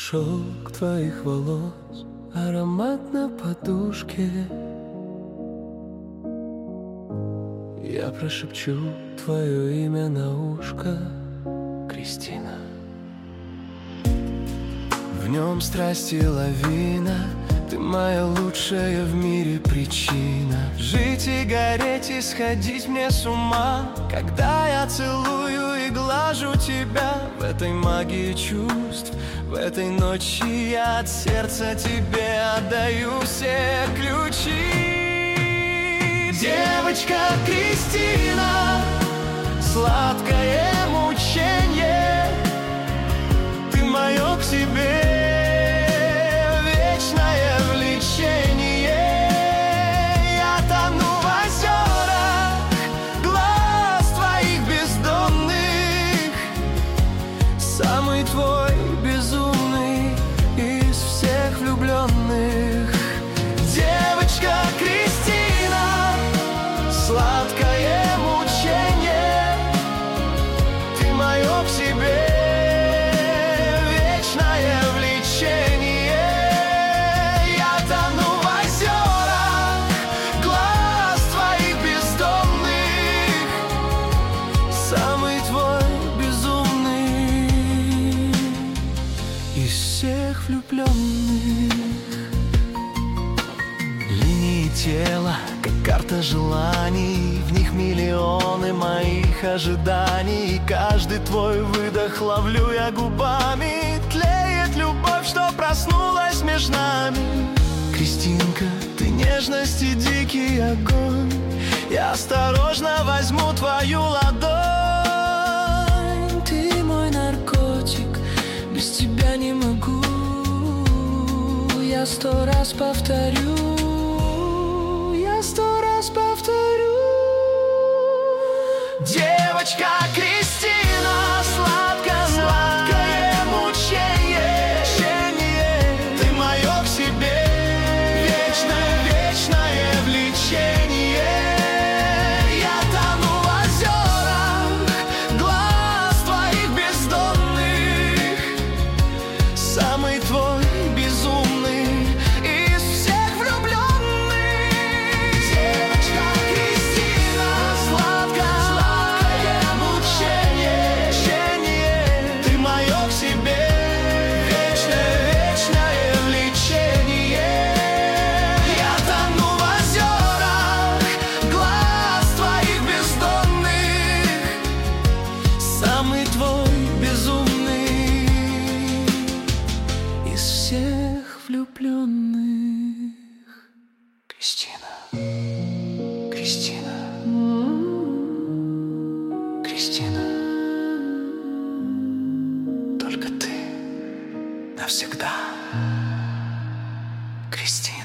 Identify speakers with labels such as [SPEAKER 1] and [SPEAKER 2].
[SPEAKER 1] Шелк твоих волос, аромат на подушке. Я прошепчу твое имя на ушко, Кристина. В нем страсти лавина, ты моя лучшая в мире причина. Жить и гореть, и сходить мне с ума, когда я целую и глажу тебя. В этой магии чувств, в этой ночи я от сердца тебе отдаю все ключи. Девочка Кристина, сладкое мучение, ты мое к себе вечное влечение. Я тону в озерах глаз твоих бездонных, самый твой безумный из всех влюбленных. Девочка Кристина, сладкое мучение, ты мое к себе вечное влечение. Я тону в озерах глаз твоих бездонных, самый твой безумный из всех влюбленных. Линии тела, как карта желаний, в них миллионы моих ожиданий. И каждый твой выдох ловлю я губами. Тлеет любовь, что проснулась между нами. Кристинка, ты нежность и дикий огонь. Я осторожно возьму твою ладонь. Ты мой наркотик, без тебя не могу. Я 100 раз повторю, я 100 раз повторю. Девочка Кристина, сладкое мучение, ты мое к себе вечное влечение. Я тону в озерах глаз твоих бездонных, самый твой безумный из всех влюбленных. Девочка Кристина, сладкое мучение, ты мое к себе вечное влечение. Я тону в озерах глаз твоих бездонных, самый твой безумный из всех влюбленных. Кристина, Кристина, Кристина, только ты навсегда, Кристина.